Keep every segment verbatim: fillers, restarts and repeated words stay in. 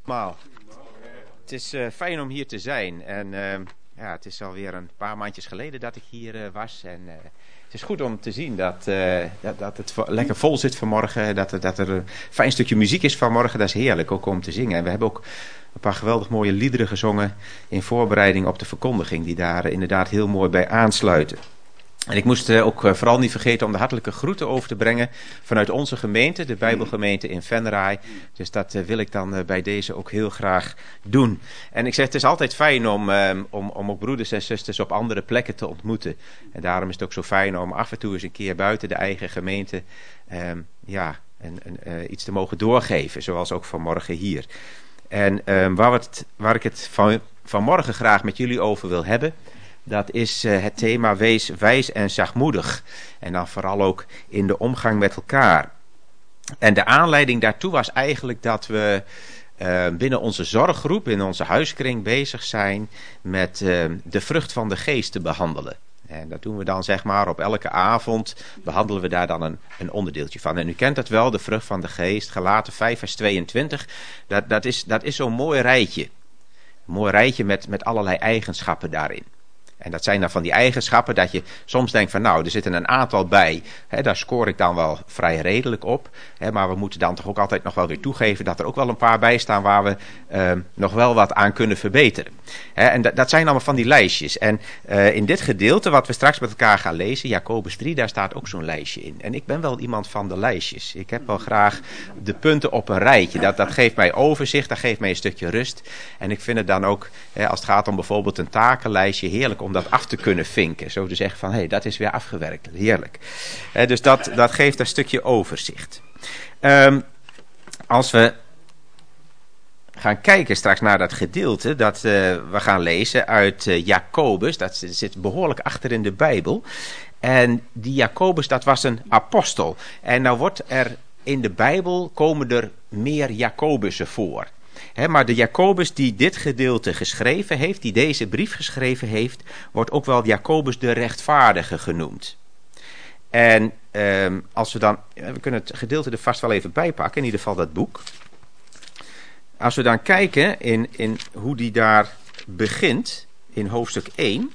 Allemaal. Het is uh, fijn om hier te zijn en uh, ja, het is alweer een paar maandjes geleden dat ik hier uh, was en uh, het is goed om te zien dat, uh, dat, dat het vo- lekker vol zit vanmorgen, dat, dat er een fijn stukje muziek is vanmorgen, dat is heerlijk ook om te zingen. En we hebben ook een paar geweldig mooie liederen gezongen in voorbereiding op de verkondiging die daar uh, inderdaad heel mooi bij aansluiten. En ik moest uh, ook uh, vooral niet vergeten om de hartelijke groeten over te brengen vanuit onze gemeente, de Bijbelgemeente in Venray. Dus dat uh, wil ik dan uh, bij deze ook heel graag doen. En ik zeg, het is altijd fijn om, uh, om, om ook broeders en zusters op andere plekken te ontmoeten. En daarom is het ook zo fijn om af en toe eens een keer buiten de eigen gemeente um, ja, een, een, uh, iets te mogen doorgeven, zoals ook vanmorgen hier. En um, waar, het, waar ik het van, vanmorgen graag met jullie over wil hebben, dat is uh, het thema wees wijs en zachtmoedig. En dan vooral ook in de omgang met elkaar. En de aanleiding daartoe was eigenlijk dat we uh, binnen onze zorggroep, in onze huiskring bezig zijn met uh, de vrucht van de geest te behandelen. En dat doen we dan zeg maar op elke avond, behandelen we daar dan een, een onderdeeltje van. En u kent het wel, de vrucht van de geest, Galaten vijf vers tweeëntwintig. Dat, dat is, dat is zo'n mooi rijtje. Een mooi rijtje met, met allerlei eigenschappen daarin. En dat zijn dan van die eigenschappen dat je soms denkt van nou, er zitten een aantal bij. Hè, daar scoor ik dan wel vrij redelijk op. Hè, maar we moeten dan toch ook altijd nog wel weer toegeven dat er ook wel een paar bij staan waar we uh, nog wel wat aan kunnen verbeteren. Hè, en dat, dat zijn allemaal van die lijstjes. En uh, in dit gedeelte wat we straks met elkaar gaan lezen, Jacobus drie, daar staat ook zo'n lijstje in. En ik ben wel iemand van de lijstjes. Ik heb wel graag de punten op een rijtje. Dat, dat geeft mij overzicht, dat geeft mij een stukje rust. En ik vind het dan ook, hè, als het gaat om bijvoorbeeld een takenlijstje, heerlijk om om dat af te kunnen vinken. Zo te zeggen van, hé, hey, dat is weer afgewerkt. Heerlijk. Eh, dus dat, dat geeft een stukje overzicht. Um, als we gaan kijken straks naar dat gedeelte dat uh, we gaan lezen uit uh, Jacobus. Dat zit behoorlijk achter in de Bijbel. En die Jacobus, dat was een apostel. En nou wordt er in de Bijbel, komen er meer Jacobussen voor. He, maar de Jacobus die dit gedeelte geschreven heeft, die deze brief geschreven heeft, wordt ook wel Jacobus de rechtvaardige genoemd. En um, als we dan, we kunnen het gedeelte er vast wel even bijpakken, in ieder geval dat boek. Als we dan kijken in, in hoe die daar begint, in hoofdstuk één.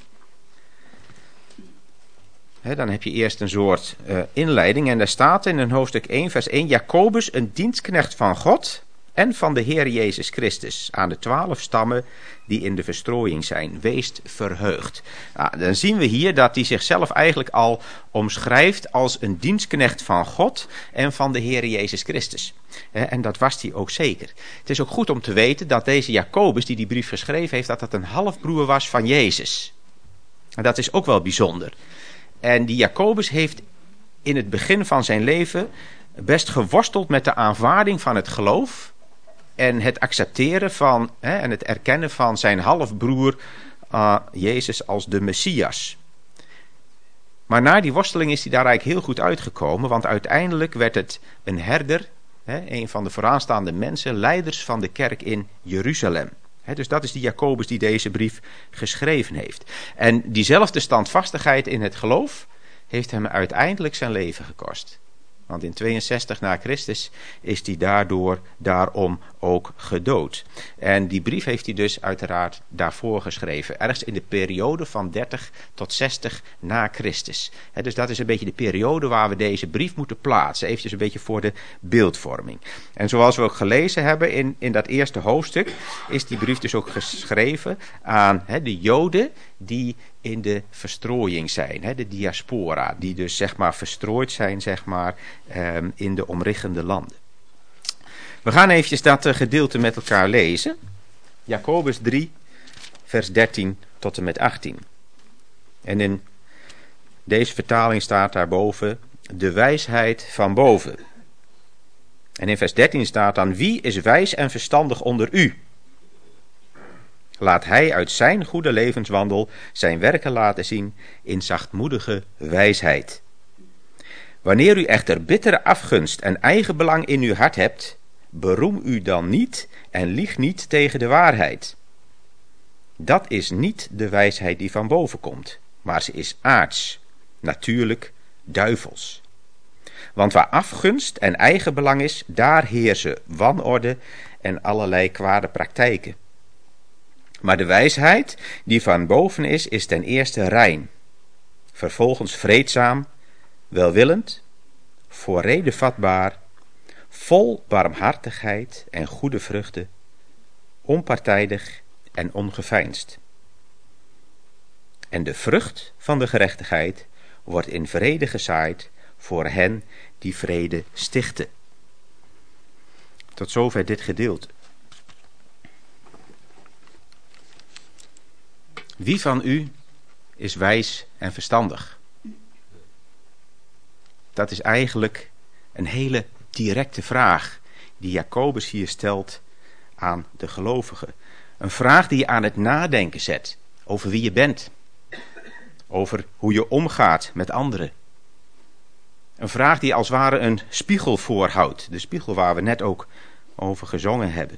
He, dan heb je eerst een soort uh, inleiding en daar staat in hoofdstuk één vers één, Jacobus, een dienstknecht van God en van de Heer Jezus Christus, aan de twaalf stammen die in de verstrooiing zijn. Weest verheugd. Nou, dan zien we hier dat hij zichzelf eigenlijk al omschrijft als een dienstknecht van God en van de Heer Jezus Christus. En dat was hij ook zeker. Het is ook goed om te weten dat deze Jacobus, die die brief geschreven heeft, dat dat een halfbroer was van Jezus. En dat is ook wel bijzonder. En die Jacobus heeft in het begin van zijn leven best geworsteld met de aanvaarding van het geloof en het accepteren van hè, en het erkennen van zijn halfbroer uh, Jezus als de Messias. Maar na die worsteling is hij daar eigenlijk heel goed uitgekomen, want uiteindelijk werd het een herder, hè, een van de vooraanstaande mensen, leiders van de kerk in Jeruzalem. He, dus dat is die Jacobus die deze brief geschreven heeft. En diezelfde standvastigheid in het geloof heeft hem uiteindelijk zijn leven gekost. Want in tweeënzestig na Christus is hij daardoor daarom ook gedood. En die brief heeft hij dus uiteraard daarvoor geschreven. Ergens in de periode van dertig tot zestig na Christus. He, dus dat is een beetje de periode waar we deze brief moeten plaatsen. Even een beetje voor de beeldvorming. En zoals we ook gelezen hebben in, in dat eerste hoofdstuk, is die brief dus ook geschreven aan he, de Joden die in de verstrooiing zijn, hè, de diaspora, die dus zeg maar verstrooid zijn zeg maar, um, in de omliggende landen. We gaan eventjes dat uh, gedeelte met elkaar lezen. Jacobus drie, vers dertien tot en met achttien. En in deze vertaling staat daarboven de wijsheid van boven. En in vers dertien staat dan, wie is wijs en verstandig onder u? Laat hij uit zijn goede levenswandel zijn werken laten zien in zachtmoedige wijsheid. Wanneer u echter bittere afgunst en eigenbelang in uw hart hebt, beroem u dan niet en lieg niet tegen de waarheid. Dat is niet de wijsheid die van boven komt, maar ze is aards, natuurlijk duivels. Want waar afgunst en eigenbelang is, daar heersen wanorde en allerlei kwade praktijken. Maar de wijsheid die van boven is, is ten eerste rein, vervolgens vreedzaam, welwillend, voor rede vatbaar, vol barmhartigheid en goede vruchten, onpartijdig en ongeveinsd. En de vrucht van de gerechtigheid wordt in vrede gezaaid voor hen die vrede stichten. Tot zover dit gedeelte. Wie van u is wijs en verstandig? Dat is eigenlijk een hele directe vraag die Jacobus hier stelt aan de gelovigen. Een vraag die je aan het nadenken zet over wie je bent. Over hoe je omgaat met anderen. Een vraag die als het ware een spiegel voorhoudt. De spiegel waar we net ook over gezongen hebben.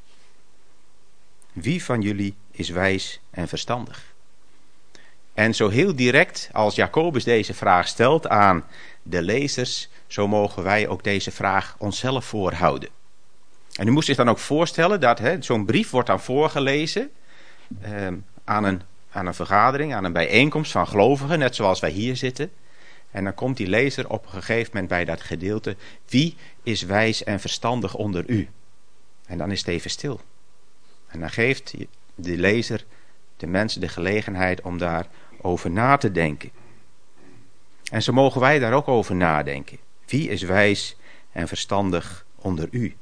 Wie van jullie is wijs en verstandig? En zo heel direct als Jacobus deze vraag stelt aan de lezers, zo mogen wij ook deze vraag onszelf voorhouden. En u moest zich dan ook voorstellen dat hè, zo'n brief wordt dan voorgelezen eh, aan, een, aan een vergadering, aan een bijeenkomst van gelovigen, net zoals wij hier zitten. En dan komt die lezer op een gegeven moment bij dat gedeelte, wie is wijs en verstandig onder u? En dan is het even stil. En dan geeft de lezer de mensen de gelegenheid om daarover na te denken. En zo mogen wij daar ook over nadenken. Wie is wijs en verstandig onder u?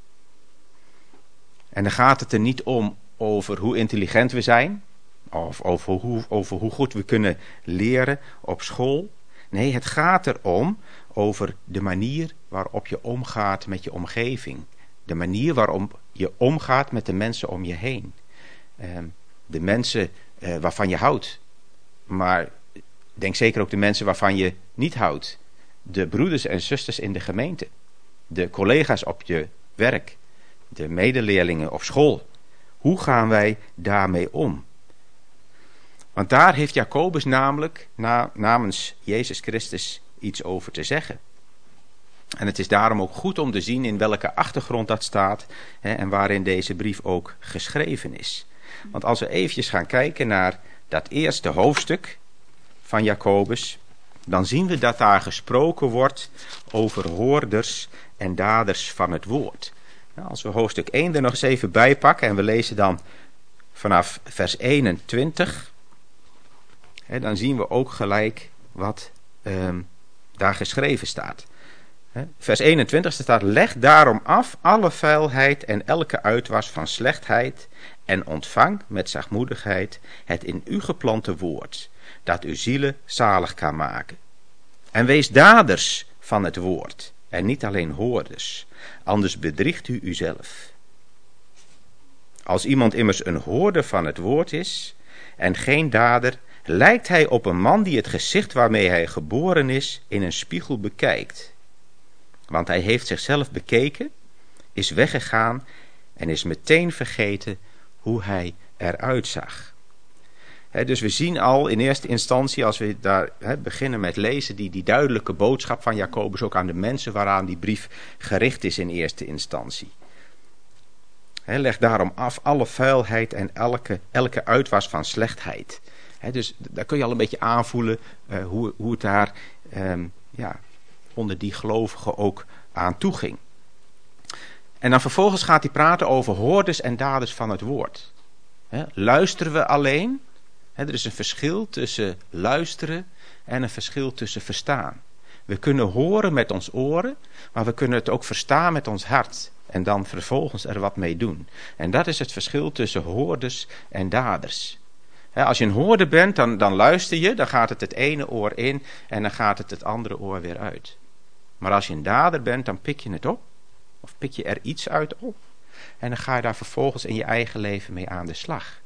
En dan gaat het er niet om over hoe intelligent we zijn, of over hoe, over hoe goed we kunnen leren op school. Nee, het gaat erom over de manier waarop je omgaat met je omgeving. De manier waarop je omgaat met de mensen om je heen. De mensen waarvan je houdt. Maar denk zeker ook de mensen waarvan je niet houdt. De broeders en zusters in de gemeente. De collega's op je werk. De medeleerlingen op school. Hoe gaan wij daarmee om? Want daar heeft Jacobus namelijk na, namens Jezus Christus iets over te zeggen. En het is daarom ook goed om te zien in welke achtergrond dat staat hè, en waarin deze brief ook geschreven is. Want als we eventjes gaan kijken naar dat eerste hoofdstuk van Jacobus, dan zien we dat daar gesproken wordt over hoorders en daders van het woord. Nou, als we hoofdstuk één er nog eens even bij pakken en we lezen dan vanaf vers eenentwintig, hè, dan zien we ook gelijk wat um, daar geschreven staat. Vers eenentwintig staat, leg daarom af alle vuilheid en elke uitwas van slechtheid en ontvang met zachtmoedigheid het in u geplante woord, dat uw zielen zalig kan maken. En wees daders van het woord en niet alleen hoorders, anders bedriegt u uzelf. Als iemand immers een hoorder van het woord is en geen dader, lijkt hij op een man die het gezicht waarmee hij geboren is in een spiegel bekijkt. Want hij heeft zichzelf bekeken, is weggegaan en is meteen vergeten hoe hij eruit zag. He, dus we zien al in eerste instantie, als we daar he, beginnen met lezen, die, die duidelijke boodschap van Jacobus ook aan de mensen waaraan die brief gericht is in eerste instantie. He, leg daarom af alle vuilheid en elke, elke uitwas van slechtheid. He, dus daar kun je al een beetje aanvoelen uh, hoe, hoe het daar um, ja, onder die gelovigen ook aan toe ging. En dan vervolgens gaat hij praten over hoorders en daders van het woord. He, luisteren we alleen? He, er is een verschil tussen luisteren en een verschil tussen verstaan. We kunnen horen met ons oren, maar we kunnen het ook verstaan met ons hart. En dan vervolgens er wat mee doen. En dat is het verschil tussen hoorders en daders. He, als je een hoorder bent, dan, dan luister je, dan gaat het het ene oor in en dan gaat het het andere oor weer uit. Maar als je een dader bent, dan pik je het op. Of pik je er iets uit op. En dan ga je daar vervolgens in je eigen leven mee aan de slag.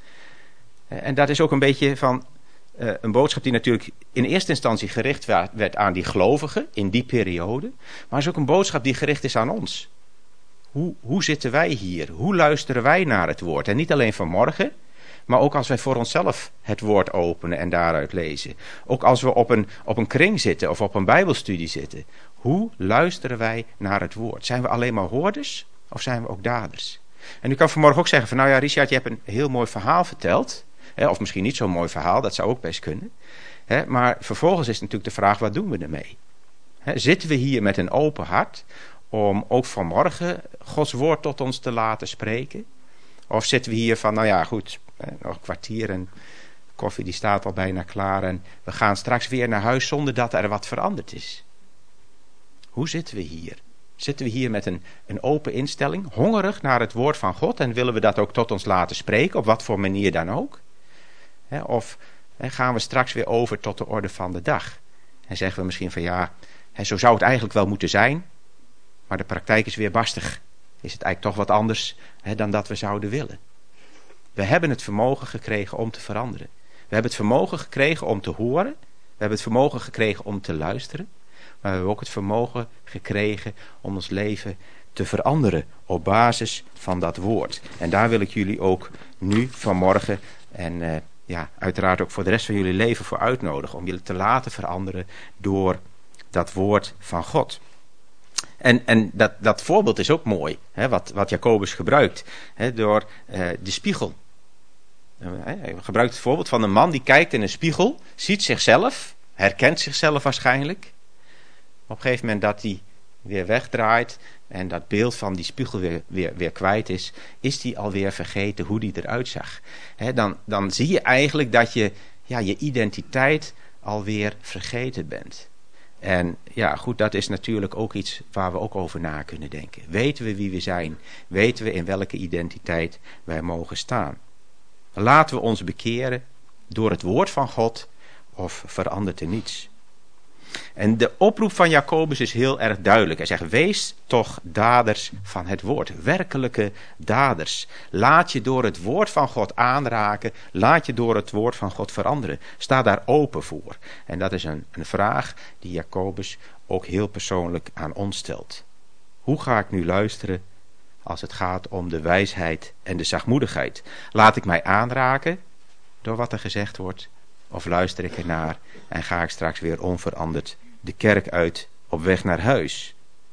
En dat is ook een beetje van uh, een boodschap die natuurlijk in eerste instantie gericht werd aan die gelovigen in die periode. Maar is ook een boodschap die gericht is aan ons. Hoe, hoe zitten wij hier? Hoe luisteren wij naar het woord? En niet alleen vanmorgen, maar ook als wij voor onszelf het woord openen en daaruit lezen. Ook als we op een, op een kring zitten of op een bijbelstudie zitten. Hoe luisteren wij naar het woord? Zijn we alleen maar hoorders? Of zijn we ook daders? En u kan vanmorgen ook zeggen van, nou ja, Richard, je hebt een heel mooi verhaal verteld. Hè, of misschien niet zo'n mooi verhaal, dat zou ook best kunnen. Hè, maar vervolgens is natuurlijk de vraag, wat doen we ermee? Hè, zitten we hier met een open hart om ook vanmorgen Gods woord tot ons te laten spreken? Of zitten we hier van, nou ja, goed, nog een kwartier en koffie die staat al bijna klaar en we gaan straks weer naar huis zonder dat er wat veranderd is. Hoe zitten we hier? Zitten we hier met een, een open instelling, hongerig naar het woord van God en willen we dat ook tot ons laten spreken, op wat voor manier dan ook? He, of he, gaan we straks weer over tot de orde van de dag? En zeggen we misschien van ja, he, zo zou het eigenlijk wel moeten zijn, maar de praktijk is weer barstig. Is het eigenlijk toch wat anders he, dan dat we zouden willen? We hebben het vermogen gekregen om te veranderen. We hebben het vermogen gekregen om te horen. We hebben het vermogen gekregen om te luisteren. Maar we hebben ook het vermogen gekregen om ons leven te veranderen op basis van dat woord. En daar wil ik jullie ook nu vanmorgen en uh, ja, uiteraard ook voor de rest van jullie leven voor uitnodigen. Om jullie te laten veranderen door dat woord van God. En, en dat, dat voorbeeld is ook mooi, hè, wat, wat Jacobus gebruikt, hè, door uh, de spiegel. Hij gebruikt het voorbeeld van een man die kijkt in een spiegel, ziet zichzelf, herkent zichzelf waarschijnlijk. Op een gegeven moment dat hij weer wegdraait en dat beeld van die spiegel weer, weer, weer kwijt is, is hij alweer vergeten hoe die eruit zag. He, dan, dan zie je eigenlijk dat je ja, je identiteit alweer vergeten bent. En ja, goed, dat is natuurlijk ook iets waar we ook over na kunnen denken. Weten we wie we zijn? Weten we in welke identiteit wij mogen staan? Laten we ons bekeren door het woord van God of verandert er niets? En de oproep van Jacobus is heel erg duidelijk. Hij zegt, wees toch daders van het woord. Werkelijke daders. Laat je door het woord van God aanraken. Laat je door het woord van God veranderen. Sta daar open voor. En dat is een, een vraag die Jacobus ook heel persoonlijk aan ons stelt. Hoe ga ik nu luisteren als het gaat om de wijsheid en de zachtmoedigheid? Laat ik mij aanraken door wat er gezegd wordt? Of luister ik ernaar en ga ik straks weer onveranderd de kerk uit op weg naar huis?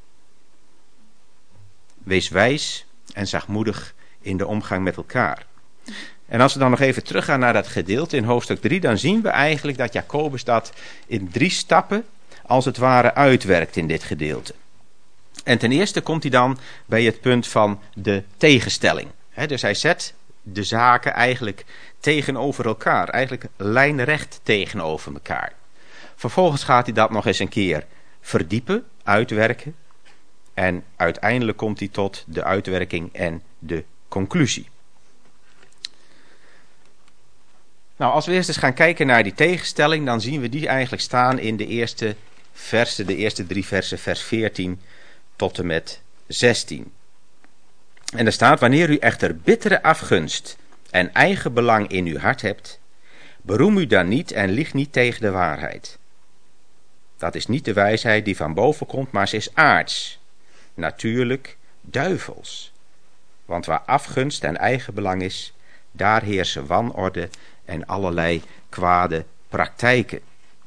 Wees wijs en zachtmoedig in de omgang met elkaar. En als we dan nog even teruggaan naar dat gedeelte in hoofdstuk drie, dan zien we eigenlijk dat Jacobus dat in drie stappen als het ware uitwerkt in dit gedeelte. En ten eerste komt hij dan bij het punt van de tegenstelling. He, dus hij zet de zaken eigenlijk tegenover elkaar. Eigenlijk lijnrecht tegenover elkaar. Vervolgens gaat hij dat nog eens een keer verdiepen, uitwerken. En uiteindelijk komt hij tot de uitwerking en de conclusie. Nou, als we eerst eens gaan kijken naar die tegenstelling, dan zien we die eigenlijk staan in de eerste versen, de eerste drie versen, vers veertien tot en met zestien. En er staat, wanneer u echter bittere afgunst en eigen belang in uw hart hebt, beroem u dan niet en lieg niet tegen de waarheid. Dat is niet de wijsheid die van boven komt, maar ze is aards, natuurlijk duivels. Want waar afgunst en eigen belang is, daar heersen wanorde en allerlei kwade praktijken.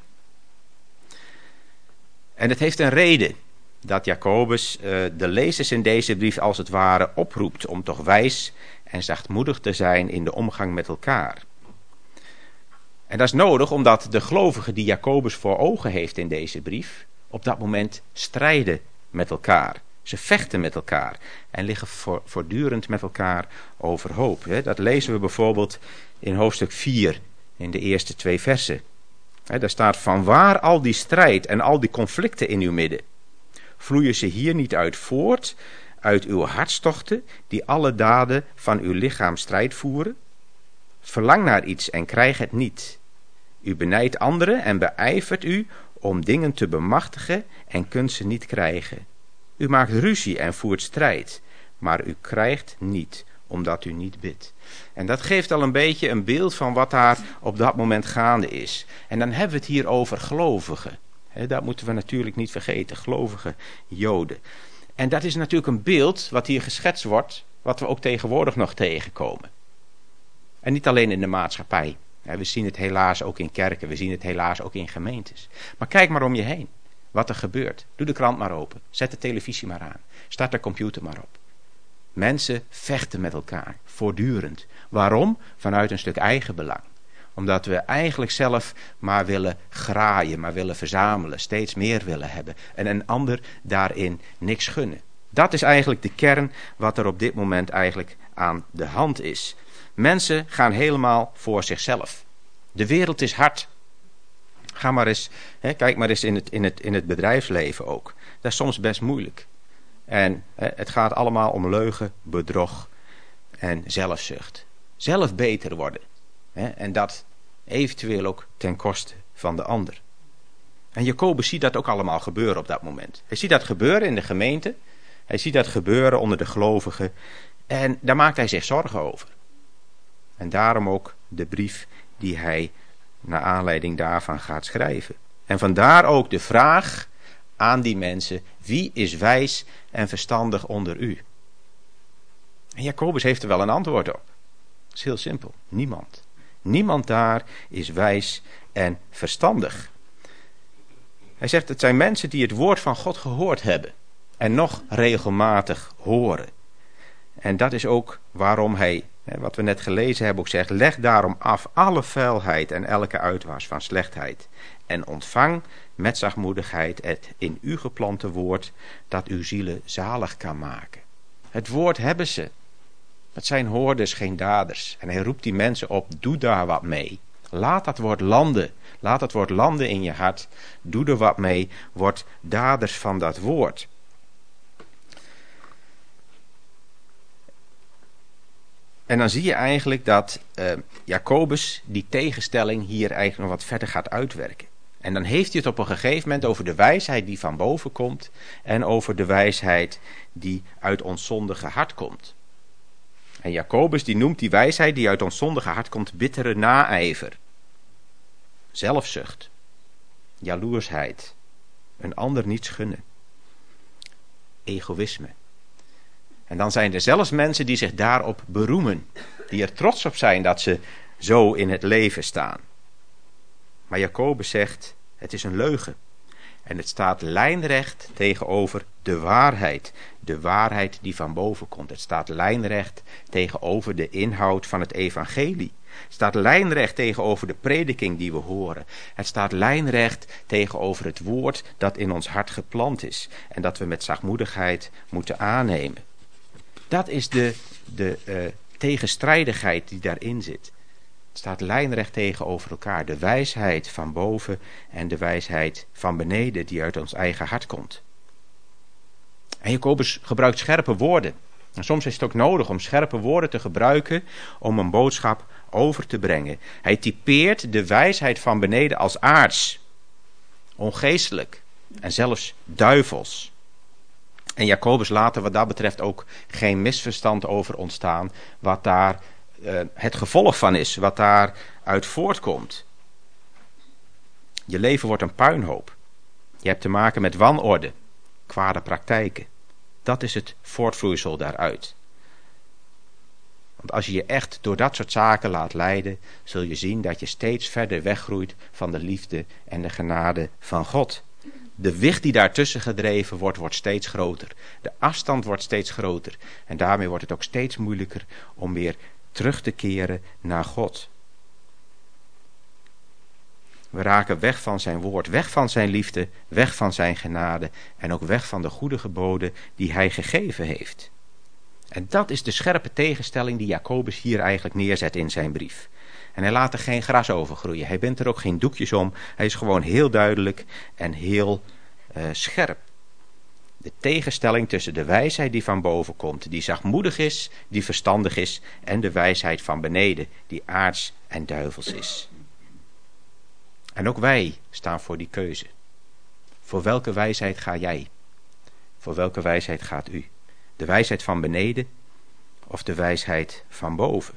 En het heeft een reden dat Jacobus uh, de lezers in deze brief als het ware oproept om toch wijs en zachtmoedig te zijn in de omgang met elkaar. En dat is nodig omdat de gelovigen die Jacobus voor ogen heeft in deze brief op dat moment strijden met elkaar. Ze vechten met elkaar en liggen voor, voortdurend met elkaar overhoop. Hè. Dat lezen we bijvoorbeeld in hoofdstuk vier in de eerste twee versen. Hè, daar staat, vanwaar al die strijd en al die conflicten in uw midden? Vloeien ze hier niet uit voort, uit uw hartstochten, die alle daden van uw lichaam strijd voeren? Verlang naar iets en krijg het niet. U benijdt anderen en beijvert u om dingen te bemachtigen en kunt ze niet krijgen. U maakt ruzie en voert strijd, maar u krijgt niet, omdat u niet bidt. En dat geeft al een beetje een beeld van wat daar op dat moment gaande is. En dan hebben we het hier over gelovigen. He, dat moeten we natuurlijk niet vergeten, gelovige Joden. En dat is natuurlijk een beeld wat hier geschetst wordt, wat we ook tegenwoordig nog tegenkomen. En niet alleen in de maatschappij. We zien het helaas ook in kerken, we zien het helaas ook in gemeentes. Maar kijk maar om je heen, wat er gebeurt. Doe de krant maar open, zet de televisie maar aan, start de computer maar op. Mensen vechten met elkaar, voortdurend. Waarom? Vanuit een stuk eigenbelang. Omdat we eigenlijk zelf maar willen graaien, maar willen verzamelen, steeds meer willen hebben. En een ander daarin niks gunnen. Dat is eigenlijk de kern wat er op dit moment eigenlijk aan de hand is. Mensen gaan helemaal voor zichzelf. De wereld is hard. Ga maar eens, hè, kijk maar eens in het, in, het, in het bedrijfsleven ook. Dat is soms best moeilijk. En hè, het gaat allemaal om leugen, bedrog en zelfzucht. Zelf beter worden. Hè, en dat eventueel ook ten koste van de ander. En Jacobus ziet dat ook allemaal gebeuren op dat moment. Hij ziet dat gebeuren in de gemeente. Hij ziet dat gebeuren onder de gelovigen. En daar maakt hij zich zorgen over. En daarom ook de brief die hij naar aanleiding daarvan gaat schrijven. En vandaar ook de vraag aan die mensen: wie is wijs en verstandig onder u? En Jacobus heeft er wel een antwoord op. Dat is heel simpel. Niemand. Niemand daar is wijs en verstandig. Hij zegt, het zijn mensen die het woord van God gehoord hebben. En nog regelmatig horen. En dat is ook waarom hij, wat we net gelezen hebben, ook zegt: leg daarom af alle vuilheid en elke uitwas van slechtheid. En ontvang met zachtmoedigheid het in u geplante woord, dat uw zielen zalig kan maken. Het woord hebben ze. Het zijn hoorders, geen daders. En hij roept die mensen op: doe daar wat mee. Laat dat woord landen. Laat dat woord landen in je hart. Doe er wat mee. Word daders van dat woord. En dan zie je eigenlijk dat uh, Jacobus die tegenstelling hier eigenlijk nog wat verder gaat uitwerken. En dan heeft hij het op een gegeven moment over de wijsheid die van boven komt. En over de wijsheid die uit ons zondige hart komt. En Jacobus die noemt die wijsheid die uit ons zondige hart komt bittere naijver. Zelfzucht. Jaloersheid. Een ander niets gunnen. Egoïsme. En dan zijn er zelfs mensen die zich daarop beroemen. Die er trots op zijn dat ze zo in het leven staan. Maar Jacobus zegt, het is een leugen. En het staat lijnrecht tegenover de waarheid. De waarheid die van boven komt. Het staat lijnrecht tegenover de inhoud van het evangelie. Het staat lijnrecht tegenover de prediking die we horen. Het staat lijnrecht tegenover het woord dat in ons hart geplant is. En dat we met zachtmoedigheid moeten aannemen. Dat is de, de uh, tegenstrijdigheid die daarin zit. Het staat lijnrecht tegenover elkaar. De wijsheid van boven en de wijsheid van beneden die uit ons eigen hart komt. En Jacobus gebruikt scherpe woorden. En soms is het ook nodig om scherpe woorden te gebruiken om een boodschap over te brengen. Hij typeert de wijsheid van beneden als aards, ongeestelijk en zelfs duivels. En Jacobus laat er wat dat betreft ook geen misverstand over ontstaan wat daar uh, het gevolg van is, wat daaruit voortkomt. Je leven wordt een puinhoop. Je hebt te maken met wanorde, kwade praktijken. Dat is het voortvloeisel daaruit. Want als je je echt door dat soort zaken laat leiden, zul je zien dat je steeds verder weggroeit van de liefde en de genade van God. De wicht die daartussen gedreven wordt, wordt steeds groter. De afstand wordt steeds groter. En daarmee wordt het ook steeds moeilijker om weer terug te keren naar God. We raken weg van zijn woord, weg van zijn liefde, weg van zijn genade en ook weg van de goede geboden die hij gegeven heeft. En dat is de scherpe tegenstelling die Jacobus hier eigenlijk neerzet in zijn brief. En hij laat er geen gras over groeien. Hij bindt er ook geen doekjes om. Hij is gewoon heel duidelijk en heel uh, scherp. De tegenstelling tussen de wijsheid die van boven komt, die zachtmoedig is, die verstandig is, en de wijsheid van beneden, die aards en duivels is. En ook wij staan voor die keuze. Voor welke wijsheid ga jij? Voor welke wijsheid gaat u? De wijsheid van beneden of de wijsheid van boven?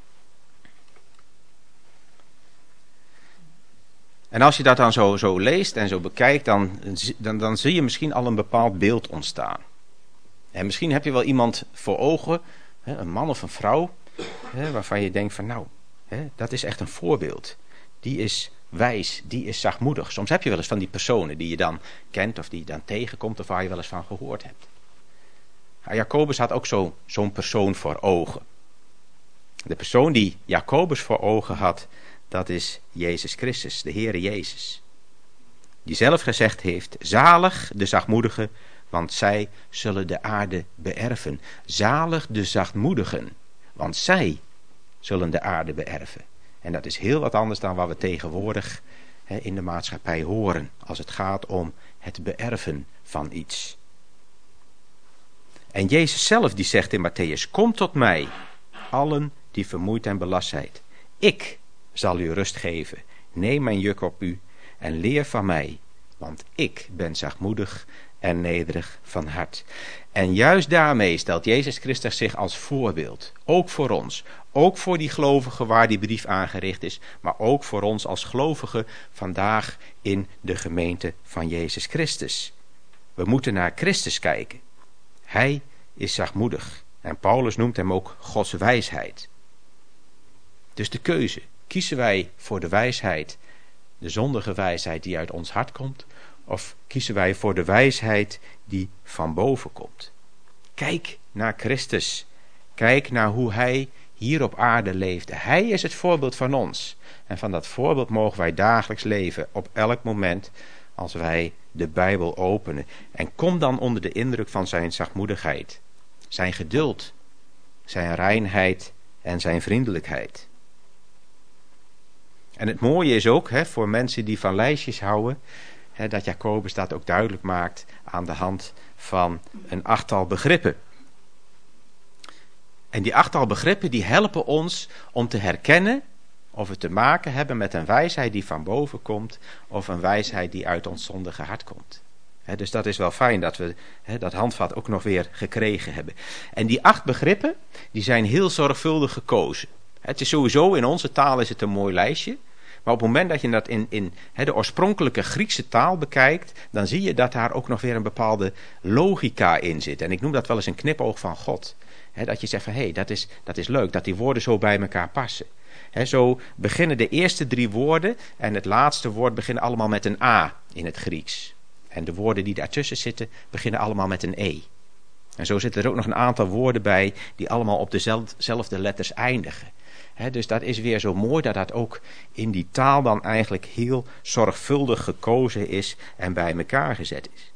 En als je dat dan zo, zo leest en zo bekijkt, dan, dan, dan zie je misschien al een bepaald beeld ontstaan. En misschien heb je wel iemand voor ogen, een man of een vrouw, waarvan je denkt van nou, dat is echt een voorbeeld. Die is wijs, die is zachtmoedig. Soms heb je wel eens van die personen die je dan kent of die je dan tegenkomt of waar je wel eens van gehoord hebt. Jacobus had ook zo, zo'n persoon voor ogen. De persoon die Jacobus voor ogen had, dat is Jezus Christus, de Heere Jezus. Die zelf gezegd heeft, zalig de zachtmoedigen, want zij zullen de aarde beërven. Zalig de zachtmoedigen, want zij zullen de aarde beërven. En dat is heel wat anders dan wat we tegenwoordig he, in de maatschappij horen, als het gaat om het beërven van iets. En Jezus zelf die zegt in Matthäus, kom tot mij, allen die vermoeid en belast zijn. Ik zal u rust geven. Neem mijn juk op u en leer van mij, want ik ben zachtmoedig en nederig van hart. En juist daarmee stelt Jezus Christus zich als voorbeeld, ook voor ons, ook voor die gelovigen waar die brief aangericht is, maar ook voor ons als gelovigen vandaag in de gemeente van Jezus Christus. We moeten naar Christus kijken. Hij is zachtmoedig en Paulus noemt hem ook Gods wijsheid. Dus de keuze, kiezen wij voor de wijsheid, de zondige wijsheid die uit ons hart komt, of kiezen wij voor de wijsheid die van boven komt? Kijk naar Christus. Kijk naar hoe hij hier op aarde leefde. Hij is het voorbeeld van ons. En van dat voorbeeld mogen wij dagelijks leven, op elk moment als wij de Bijbel openen. En kom dan onder de indruk van zijn zachtmoedigheid, zijn geduld, zijn reinheid en zijn vriendelijkheid. En het mooie is ook, hè, voor mensen die van lijstjes houden, hè, dat Jacobus dat ook duidelijk maakt aan de hand van een achttal begrippen. En die achttal begrippen die helpen ons om te herkennen of we te maken hebben met een wijsheid die van boven komt of een wijsheid die uit ons zondige hart komt. He, dus dat is wel fijn dat we he, dat handvat ook nog weer gekregen hebben. En die acht begrippen die zijn heel zorgvuldig gekozen. Het is sowieso, in onze taal is het een mooi lijstje. Maar op het moment dat je dat in, in he, de oorspronkelijke Griekse taal bekijkt, dan zie je dat daar ook nog weer een bepaalde logica in zit. En ik noem dat wel eens een knipoog van God. He, dat je zegt van, hé, hey, dat is, dat is leuk, dat die woorden zo bij elkaar passen. He, zo beginnen de eerste drie woorden en het laatste woord beginnen allemaal met een A in het Grieks. En de woorden die daartussen zitten beginnen allemaal met een E. En zo zitten er ook nog een aantal woorden bij die allemaal op dezelfde letters eindigen. He, dus dat is weer zo mooi dat dat ook in die taal dan eigenlijk heel zorgvuldig gekozen is en bij elkaar gezet is.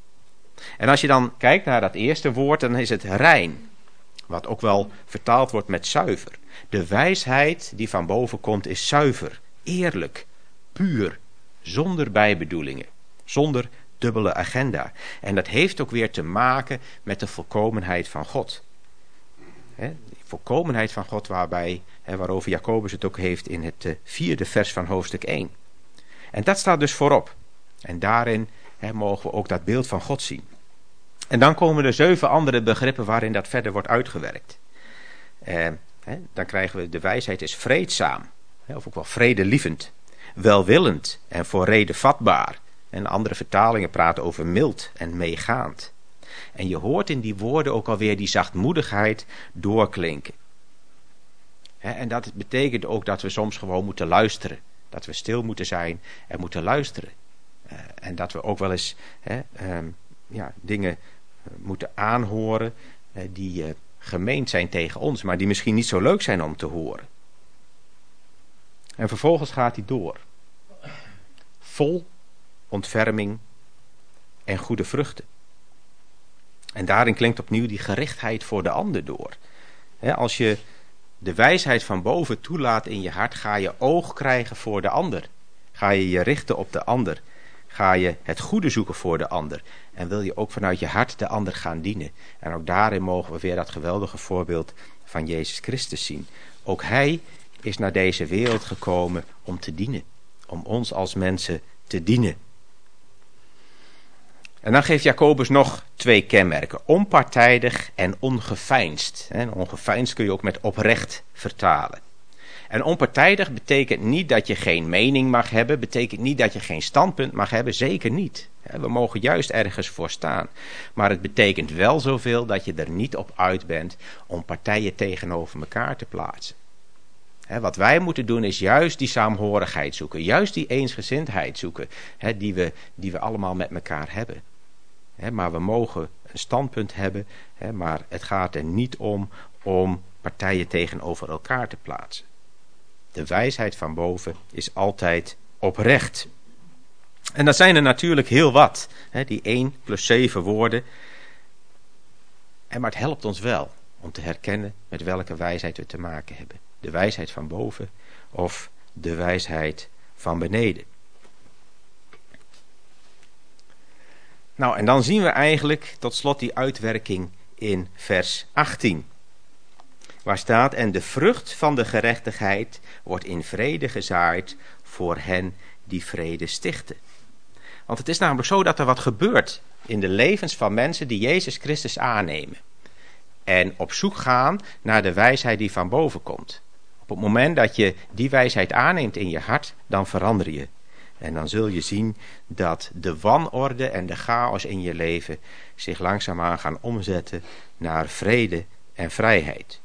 En als je dan kijkt naar dat eerste woord, dan is het rein. Wat ook wel vertaald wordt met zuiver. De wijsheid die van boven komt is zuiver, eerlijk, puur, zonder bijbedoelingen, zonder dubbele agenda. En dat heeft ook weer te maken met de volkomenheid van God. He, die volkomenheid van God waarbij, he, waarover Jacobus het ook heeft in het uh, vierde vers van hoofdstuk één. En dat staat dus voorop. En daarin he, mogen we ook dat beeld van God zien. En dan komen er zeven andere begrippen waarin dat verder wordt uitgewerkt. Eh, hè, dan krijgen we de wijsheid is vreedzaam, hè, of ook wel vredelievend, welwillend en voor reden vatbaar. En andere vertalingen praten over mild en meegaand. En je hoort in die woorden ook alweer die zachtmoedigheid doorklinken. Hè, en dat betekent ook dat we soms gewoon moeten luisteren. Dat we stil moeten zijn en moeten luisteren. Eh, en dat we ook wel eens hè, eh, ja, dingen moeten aanhoren eh, die uh, gemeend zijn tegen ons, maar die misschien niet zo leuk zijn om te horen. En vervolgens gaat hij door. Vol ontferming en goede vruchten. En daarin klinkt opnieuw die gerichtheid voor de ander door. He, als je de wijsheid van boven toelaat in je hart, ga je oog krijgen voor de ander. Ga je je richten op de ander. Ga je het goede zoeken voor de ander. En wil je ook vanuit je hart de ander gaan dienen. En ook daarin mogen we weer dat geweldige voorbeeld van Jezus Christus zien. Ook hij is naar deze wereld gekomen om te dienen. Om ons als mensen te dienen. En dan geeft Jacobus nog twee kenmerken. Onpartijdig en ongeveinsd. En ongeveinsd kun je ook met oprecht vertalen. En onpartijdig betekent niet dat je geen mening mag hebben. Betekent niet dat je geen standpunt mag hebben. Zeker niet. We mogen juist ergens voor staan. Maar het betekent wel zoveel dat je er niet op uit bent om partijen tegenover elkaar te plaatsen. Wat wij moeten doen is juist die saamhorigheid zoeken. Juist die eensgezindheid zoeken die we, die we allemaal met elkaar hebben. Maar we mogen een standpunt hebben. Hè, maar het gaat er niet om om partijen tegenover elkaar te plaatsen. De wijsheid van boven is altijd oprecht. En dat zijn er natuurlijk heel wat. Hè, die één plus zeven woorden. En maar het helpt ons wel om te herkennen met welke wijsheid we te maken hebben. De wijsheid van boven of de wijsheid van beneden. Nou, en dan zien we eigenlijk tot slot die uitwerking in vers achttien. Waar staat, en de vrucht van de gerechtigheid wordt in vrede gezaaid voor hen die vrede stichten. Want het is namelijk zo dat er wat gebeurt in de levens van mensen die Jezus Christus aannemen. En op zoek gaan naar de wijsheid die van boven komt. Op het moment dat je die wijsheid aanneemt in je hart, dan verander je. En dan zul je zien dat de wanorde en de chaos in je leven zich langzaamaan gaan omzetten naar vrede en vrijheid.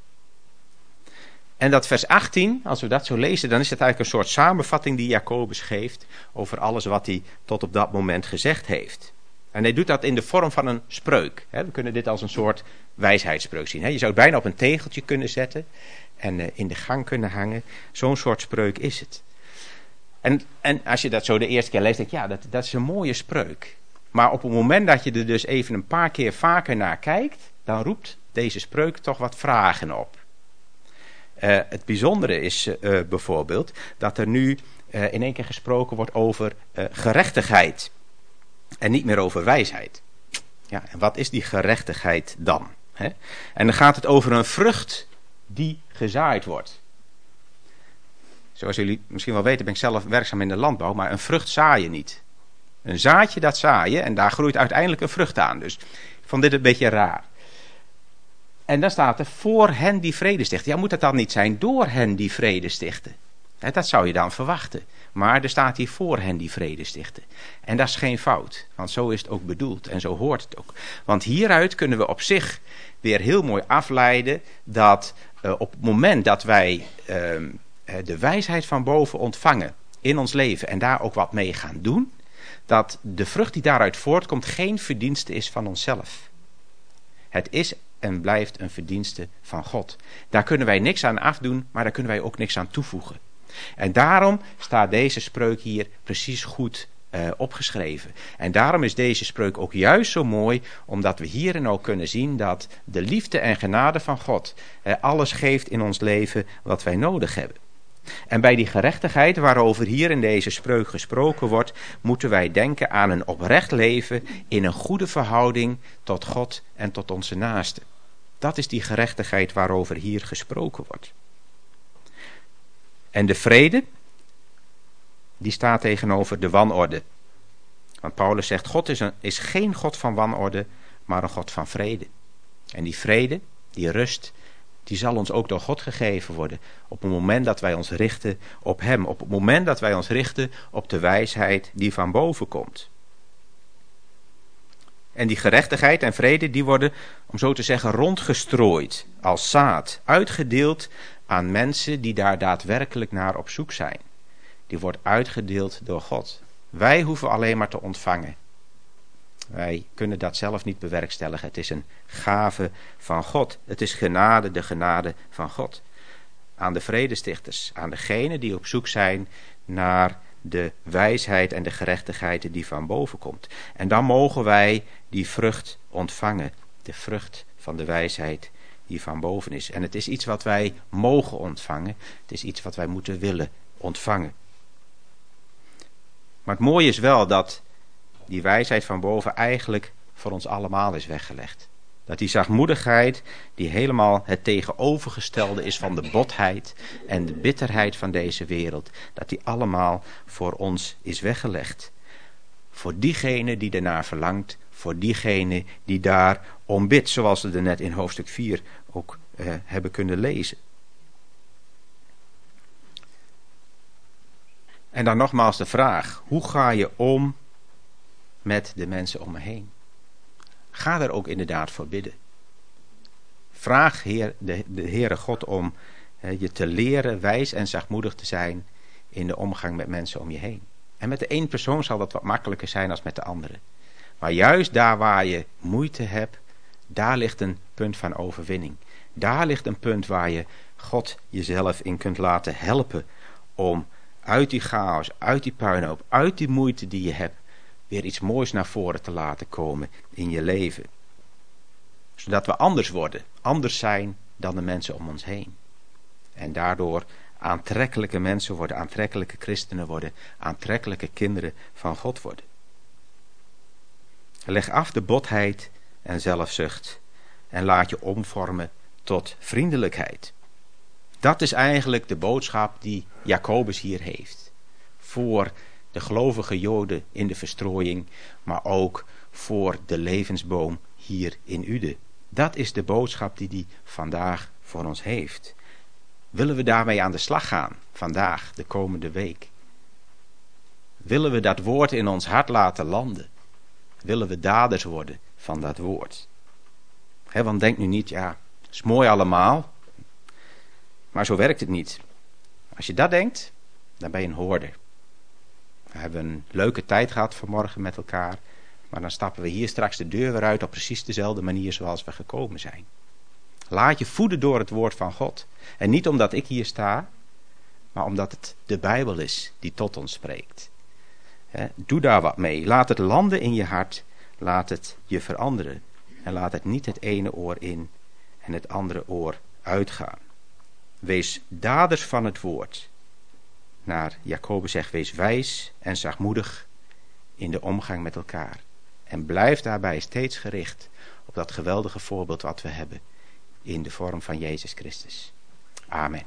En dat vers achttien, als we dat zo lezen, dan is het eigenlijk een soort samenvatting die Jacobus geeft over alles wat hij tot op dat moment gezegd heeft. En hij doet dat in de vorm van een spreuk. We kunnen dit als een soort wijsheidsspreuk zien. Je zou het bijna op een tegeltje kunnen zetten en in de gang kunnen hangen. Zo'n soort spreuk is het. En, en als je dat zo de eerste keer leest, denk je, ja, dat, dat is een mooie spreuk. Maar op het moment dat je er dus even een paar keer vaker naar kijkt, dan roept deze spreuk toch wat vragen op. Uh, het bijzondere is uh, bijvoorbeeld dat er nu uh, in één keer gesproken wordt over uh, gerechtigheid. En niet meer over wijsheid. Ja, en wat is die gerechtigheid dan? Hè? En dan gaat het over een vrucht die gezaaid wordt. Zoals jullie misschien wel weten ben ik zelf werkzaam in de landbouw, maar een vrucht zaai je niet. Een zaadje dat zaai je en daar groeit uiteindelijk een vrucht aan. Dus ik vond dit een beetje raar. En dan staat er voor hen die vrede stichten. Ja, moet het dan niet zijn door hen die vrede stichten? Ja, dat zou je dan verwachten. Maar er staat hier voor hen die vrede stichten. En dat is geen fout, want zo is het ook bedoeld en zo hoort het ook. Want hieruit kunnen we op zich weer heel mooi afleiden dat uh, op het moment dat wij uh, de wijsheid van boven ontvangen in ons leven en daar ook wat mee gaan doen, dat de vrucht die daaruit voortkomt geen verdienste is van onszelf. Het is en blijft een verdienste van God. Daar kunnen wij niks aan afdoen, maar daar kunnen wij ook niks aan toevoegen. En daarom staat deze spreuk hier precies goed uh, opgeschreven. En daarom is deze spreuk ook juist zo mooi, omdat we hierin ook kunnen zien dat de liefde en genade van God uh, alles geeft in ons leven wat wij nodig hebben. En bij die gerechtigheid waarover hier in deze spreuk gesproken wordt, moeten wij denken aan een oprecht leven in een goede verhouding tot God en tot onze naasten. Dat is die gerechtigheid waarover hier gesproken wordt. En de vrede, die staat tegenover de wanorde. Want Paulus zegt, God is, een, is geen God van wanorde, maar een God van vrede. En die vrede, die rust, die zal ons ook door God gegeven worden. Op het moment dat wij ons richten op hem. Op het moment dat wij ons richten op de wijsheid die van boven komt. En die gerechtigheid en vrede, die worden, om zo te zeggen, rondgestrooid als zaad. Uitgedeeld aan mensen die daar daadwerkelijk naar op zoek zijn. Die wordt uitgedeeld door God. Wij hoeven alleen maar te ontvangen. Wij kunnen dat zelf niet bewerkstelligen. Het is een gave van God. Het is genade, de genade van God. Aan de vredestichters, aan degenen die op zoek zijn naar de wijsheid en de gerechtigheid die van boven komt. En dan mogen wij die vrucht ontvangen. De vrucht van de wijsheid die van boven is. En het is iets wat wij mogen ontvangen. Het is iets wat wij moeten willen ontvangen. Maar het mooie is wel dat die wijsheid van boven eigenlijk voor ons allemaal is weggelegd. Dat die zachtmoedigheid, die helemaal het tegenovergestelde is van de botheid en de bitterheid van deze wereld, dat die allemaal voor ons is weggelegd. Voor diegene die ernaar verlangt, voor diegene die daar om bidt, zoals we er net in hoofdstuk vier ook uh, hebben kunnen lezen. En dan nogmaals de vraag, hoe ga je om met de mensen om me heen? Ga er ook inderdaad voor bidden. Vraag Heer, de, de Heere God om uh, je te leren wijs en zachtmoedig te zijn in de omgang met mensen om je heen. En met de één persoon zal dat wat makkelijker zijn als met de andere. Maar juist daar waar je moeite hebt, daar ligt een punt van overwinning. Daar ligt een punt waar je God jezelf in kunt laten helpen om uit die chaos, uit die puinhoop, uit die moeite die je hebt, weer iets moois naar voren te laten komen in je leven. Zodat we anders worden, anders zijn dan de mensen om ons heen. En daardoor aantrekkelijke mensen worden, aantrekkelijke christenen worden, aantrekkelijke kinderen van God worden. Leg af de botheid en zelfzucht en laat je omvormen tot vriendelijkheid. Dat is eigenlijk de boodschap die Jacobus hier heeft. Voor de gelovige Joden in de verstrooiing, maar ook voor de levensboom hier in Uden. Dat is de boodschap die hij vandaag voor ons heeft. Willen we daarmee aan de slag gaan, vandaag, de komende week? Willen we dat woord in ons hart laten landen? Willen we daders worden van dat woord? He, want denk nu niet, ja, het is mooi allemaal, maar zo werkt het niet. Als je dat denkt, dan ben je een hoorder. We hebben een leuke tijd gehad vanmorgen met elkaar, maar dan stappen we hier straks de deur weer uit op precies dezelfde manier zoals we gekomen zijn. Laat je voeden door het woord van God. En niet omdat ik hier sta, maar omdat het de Bijbel is die tot ons spreekt. He, doe daar wat mee. Laat het landen in je hart. Laat het je veranderen. En laat het niet het ene oor in en het andere oor uitgaan. Wees daders van het woord. Naar Jacobus zegt, wees wijs en zachtmoedig in de omgang met elkaar. En blijf daarbij steeds gericht op dat geweldige voorbeeld wat we hebben in de vorm van Jezus Christus. Amen.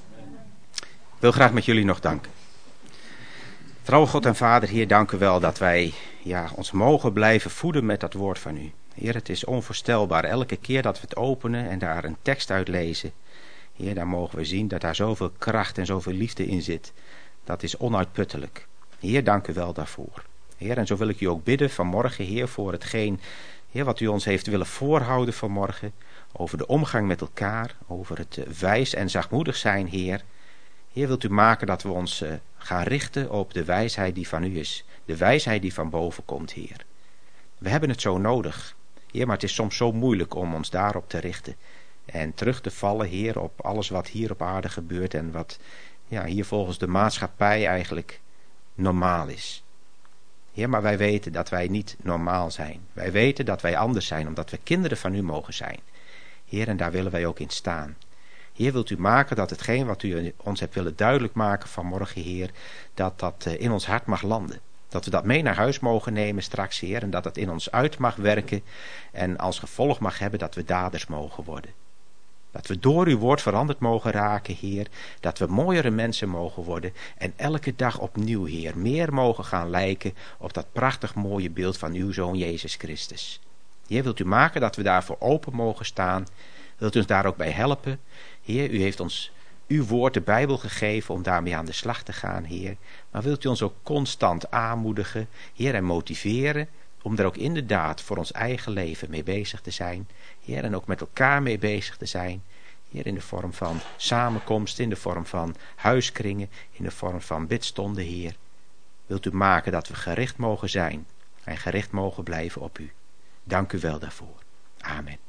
Ik wil graag met jullie nog danken. Trouwe God en Vader, Heer, dank u wel dat wij ja, ons mogen blijven voeden met dat woord van u. Heer, het is onvoorstelbaar. Elke keer dat we het openen en daar een tekst uit lezen, Heer, daar mogen we zien dat daar zoveel kracht en zoveel liefde in zit. Dat is onuitputtelijk. Heer, dank u wel daarvoor. Heer, en zo wil ik u ook bidden vanmorgen, Heer, voor hetgeen, Heer, wat u ons heeft willen voorhouden vanmorgen, over de omgang met elkaar, over het wijs en zachtmoedig zijn, Heer. Heer, wilt u maken dat we ons uh, gaan richten op de wijsheid die van u is. De wijsheid die van boven komt, Heer. We hebben het zo nodig, Heer, maar het is soms zo moeilijk om ons daarop te richten. En terug te vallen, Heer, op alles wat hier op aarde gebeurt en wat ja, hier volgens de maatschappij eigenlijk normaal is. Heer, maar wij weten dat wij niet normaal zijn. Wij weten dat wij anders zijn, omdat we kinderen van u mogen zijn. Heer, en daar willen wij ook in staan. Heer, wilt u maken dat hetgeen wat u ons hebt willen duidelijk maken vanmorgen, Heer, dat dat in ons hart mag landen. Dat we dat mee naar huis mogen nemen straks, Heer, en dat het in ons uit mag werken en als gevolg mag hebben dat we daders mogen worden. Dat we door uw woord veranderd mogen raken, Heer, dat we mooiere mensen mogen worden en elke dag opnieuw, Heer, meer mogen gaan lijken op dat prachtig mooie beeld van uw Zoon Jezus Christus. Heer, wilt u maken dat we daarvoor open mogen staan? Wilt u ons daar ook bij helpen? Heer, u heeft ons uw woord, de Bijbel, gegeven om daarmee aan de slag te gaan, Heer. Maar wilt u ons ook constant aanmoedigen, Heer, en motiveren om er ook inderdaad voor ons eigen leven mee bezig te zijn. Heer, en ook met elkaar mee bezig te zijn. Heer, in de vorm van samenkomst, in de vorm van huiskringen, in de vorm van bidstonden, Heer. Wilt u maken dat we gericht mogen zijn en gericht mogen blijven op u. Dank u wel daarvoor. Amen.